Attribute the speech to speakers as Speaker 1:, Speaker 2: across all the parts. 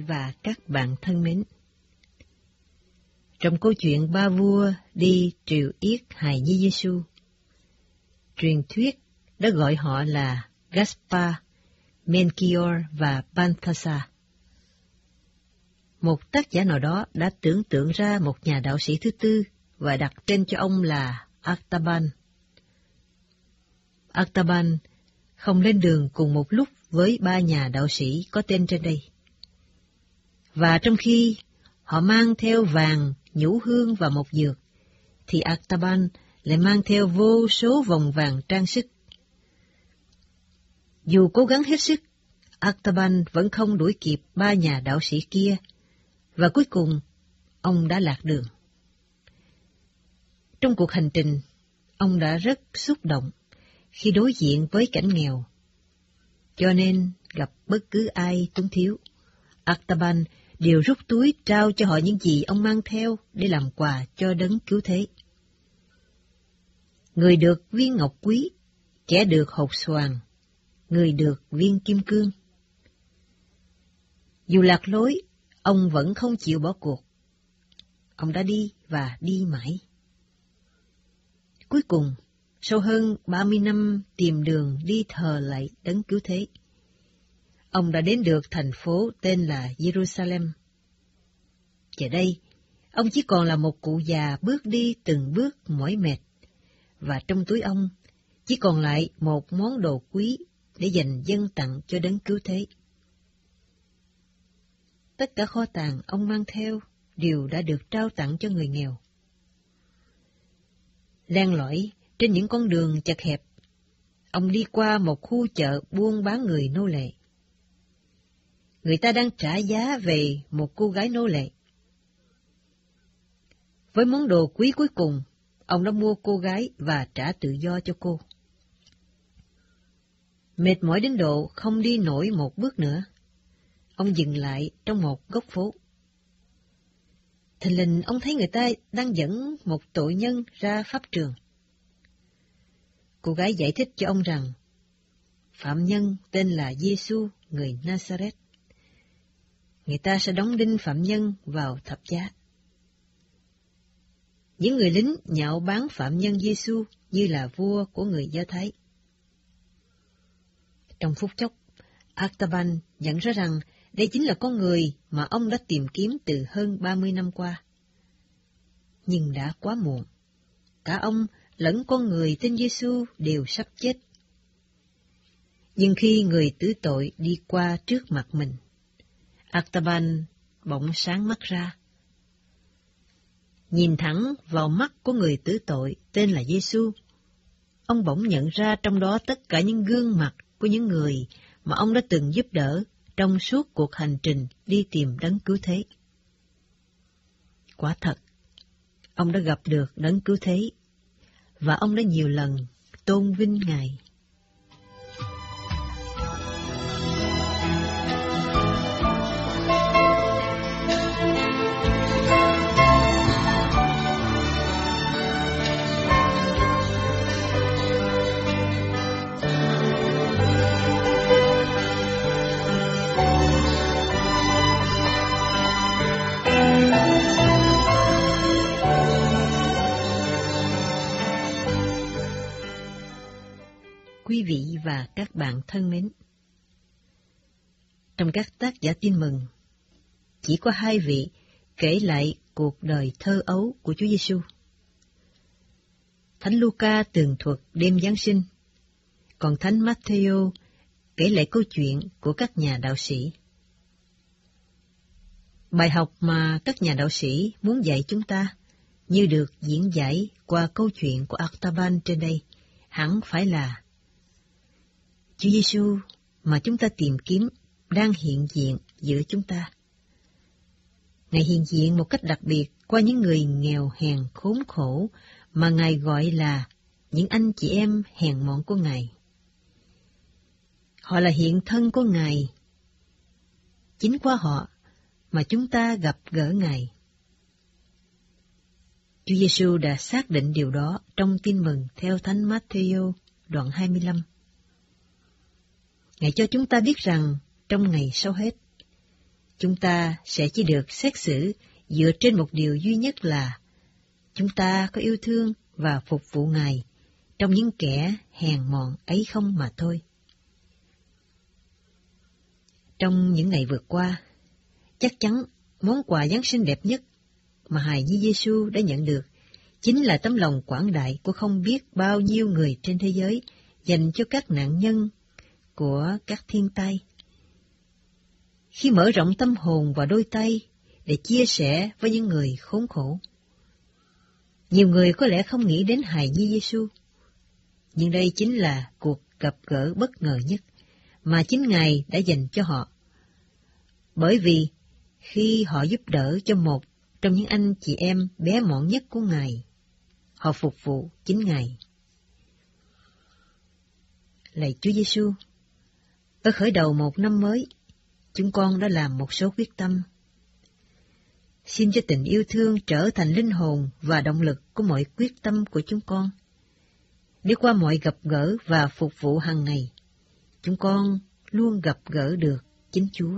Speaker 1: vị và các bạn thân mến, trong câu chuyện ba vua đi triều yết hài nhi Giêsu, truyền thuyết đã gọi họ là Gaspar, Melchior và Balthasar. Một tác giả nào đó đã tưởng tượng ra một nhà đạo sĩ thứ tư và đặt tên cho ông là Artaban. Artaban không lên đường cùng một lúc với ba nhà đạo sĩ có tên trên đây. Và trong khi họ mang theo vàng, nhũ hương và mộc dược, thì Artaban lại mang theo vô số vòng vàng trang sức. Dù cố gắng hết sức, Artaban vẫn không đuổi kịp ba nhà đạo sĩ kia, và cuối cùng ông đã lạc đường. Trong cuộc hành trình, ông đã rất xúc động khi đối diện với cảnh nghèo. Cho nên gặp bất cứ ai túng thiếu, Artaban đều rút túi trao cho họ những gì ông mang theo để làm quà cho đấng cứu thế. Người được viên ngọc quý, kẻ được hột xoàn, người được viên kim cương. Dù lạc lối, ông vẫn không chịu bỏ cuộc. Ông đã đi và đi mãi. Cuối cùng, sau hơn 30 năm tìm đường đi thờ lạy đấng cứu thế, ông đã đến được thành phố tên là Jerusalem. Giờ đây, ông chỉ còn là một cụ già bước đi từng bước mỏi mệt, và trong túi ông chỉ còn lại một món đồ quý để dành dâng tặng cho đấng cứu thế. Tất cả kho tàng ông mang theo đều đã được trao tặng cho người nghèo. Len lỏi trên những con đường chật hẹp, ông đi qua một khu chợ buôn bán người nô lệ. Người ta đang trả giá về một cô gái nô lệ. Với món đồ quý cuối cùng, ông đã mua cô gái và trả tự do cho cô. Mệt mỏi đến độ không đi nổi một bước nữa, ông dừng lại trong một góc phố. Thình lình ông thấy người ta đang dẫn một tội nhân ra pháp trường. Cô gái giải thích cho ông rằng, phạm nhân tên là Giêsu người Nazareth. Người ta sẽ đóng đinh phạm nhân vào thập giá. Những người lính nhạo báng phạm nhân Giêsu như là vua của người Do Thái. Trong phút chốc, Artaban nhận ra rằng đây chính là con người mà ông đã tìm kiếm từ hơn 30 năm qua. Nhưng đã quá muộn. Cả ông lẫn con người tên Giêsu đều sắp chết. Nhưng khi người tử tội đi qua trước mặt mình, Artaban bỗng sáng mắt ra. Nhìn thẳng vào mắt của người tử tội tên là Giêsu, ông bỗng nhận ra trong đó tất cả những gương mặt của những người mà ông đã từng giúp đỡ trong suốt cuộc hành trình đi tìm đấng cứu thế. Quả thật, ông đã gặp được đấng cứu thế, và ông đã nhiều lần tôn vinh Ngài. Quý vị và các bạn thân mến, trong các tác giả tin mừng, chỉ có hai vị kể lại cuộc đời thơ ấu của Chúa Giêsu. Thánh Luca tường thuật đêm Giáng sinh, còn Thánh Matthew kể lại câu chuyện của các nhà đạo sĩ. Bài học mà các nhà đạo sĩ muốn dạy chúng ta, như được diễn giải qua câu chuyện của Artaban trên đây, hẳn phải là Chúa Giêsu mà chúng ta tìm kiếm đang hiện diện giữa chúng ta. Ngài hiện diện một cách đặc biệt qua những người nghèo hèn khốn khổ mà Ngài gọi là những anh chị em hèn mọn của Ngài. Họ là hiện thân của Ngài. Chính qua họ mà chúng ta gặp gỡ Ngài. Chúa Giêsu đã xác định điều đó trong tin mừng theo Thánh Matthew đoạn 25. Ngài cho chúng ta biết rằng trong ngày sau hết, chúng ta sẽ chỉ được xét xử dựa trên một điều duy nhất là chúng ta có yêu thương và phục vụ Ngài trong những kẻ hèn mọn ấy không mà thôi. Trong những ngày vừa qua, chắc chắn món quà Giáng sinh đẹp nhất mà hài nhi Giêsu đã nhận được chính là tấm lòng quảng đại của không biết bao nhiêu người trên thế giới dành cho các nạn nhân của các thiên tai. Khi mở rộng tâm hồn và đôi tay để chia sẻ với những người khốn khổ, nhiều người có lẽ không nghĩ đến hài nhi Giêsu, nhưng đây chính là cuộc gặp gỡ bất ngờ nhất mà chính Ngài đã dành cho họ. Bởi vì khi họ giúp đỡ cho một trong những anh chị em bé mọn nhất của Ngài, họ phục vụ chính Ngài. Lạy Chúa Giêsu, ở khởi đầu một năm mới, chúng con đã làm một số quyết tâm. Xin cho tình yêu thương trở thành linh hồn và động lực của mọi quyết tâm của chúng con. Đi qua mọi gặp gỡ và phục vụ hàng ngày, chúng con luôn gặp gỡ được chính Chúa.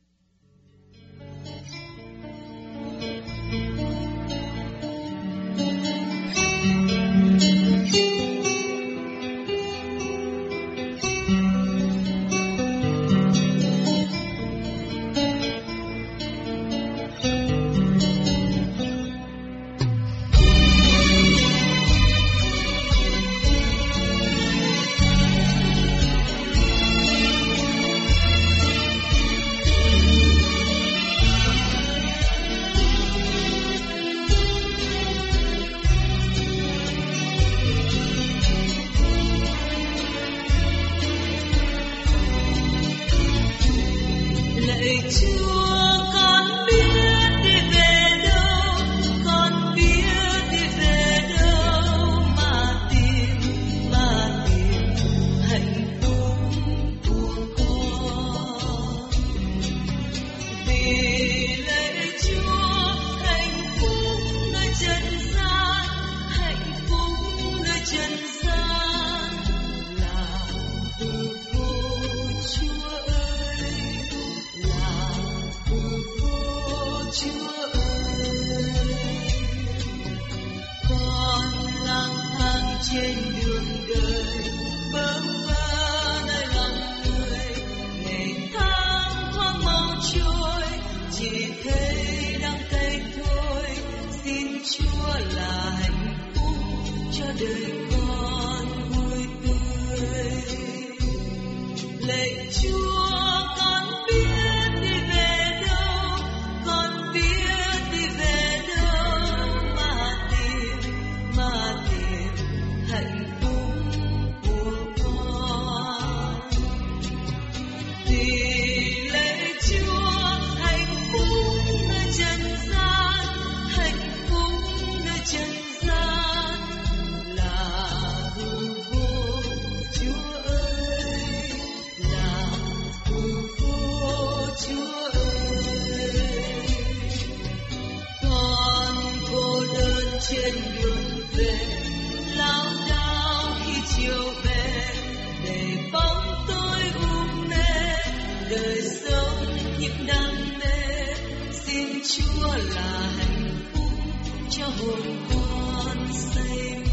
Speaker 2: Trên đường về lao đao khi chiều về để bóng tôi u mê đời sống những đam mê. Xin Chúa là hạnh phúc cho hồn con say mê.